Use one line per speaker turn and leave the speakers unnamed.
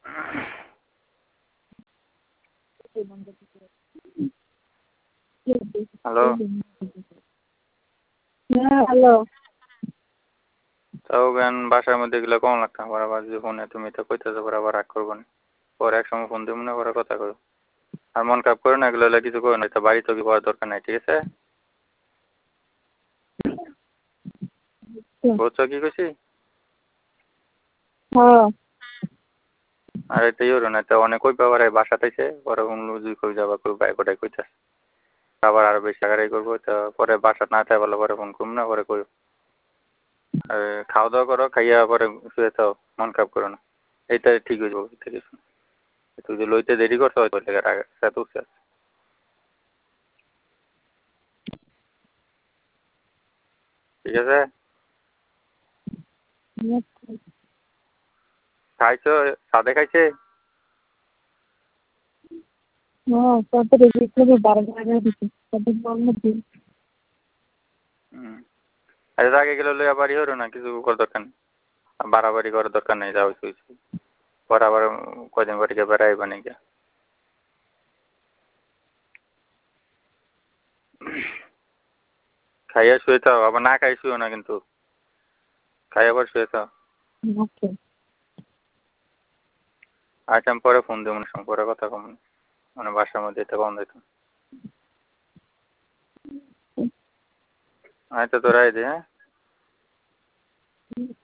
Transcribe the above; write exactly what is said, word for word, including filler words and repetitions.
Hello.
হ্যাঁ hello.
তাও জ্ঞান বাসার মধ্যে গেলে কম লাগতাম বরাবর যে ফোনে তুমি তো কইতেছো বরাবর রাগ করবো না পরে এক সময় ফোন দিব না পরে কথা করো আর মন খারাপ করো না এগুলো হলে কিছু করো না তো বাড়ি তো কি করার দরকার নাই ঠিক আছে বুঝছো কি কইছি
হ্যাঁ
আর এটা ইয়ে না তো অনেক কই পাবার বাসাতে এসে পরে লুজি কই যাবা কই বাই কোটাই কইতাছে আবার আরো বেশি টাকারাই করবো তো পরে বাসা না তাই বলো পরে ফোন করবো না পরে কই আর খাওয়া দাওয়া করো খাইয়া পরে শুয়ে থাও মন খারাপ করো না এইটা ঠিক হয়ে যাবো ঠিক আছে তুই যে লইতে দেরি করছো হয়তো লেগে আগে সে তো ঠিক আছে খাইছো সাদে খাইছে
হ্যাঁ তারপরে বিকেলে বারোটা দিচ্ছি তারপর বললো দিন
হুম আচ্ছা আগে গেলে লইয়া বাড়ি হলো না কিছু করার দরকার নেই বাড়াবাড়ি করার দরকার নেই যা হয়েছে হয়েছে পরে আবার কদিন বাড়িকে বেড়াইবা নাকি খাইয়া শুয়ে থাও আবার না খাই শুয়েও না কিন্তু খাই আবার শুয়ে থাও
ওকে
আচ্ছা আমি পরে ফোন দেবো মনে পরে কথা কম মানে বাসার মধ্যে এটা কম দিত আচ্ছা তোরাই দে হ্যাঁ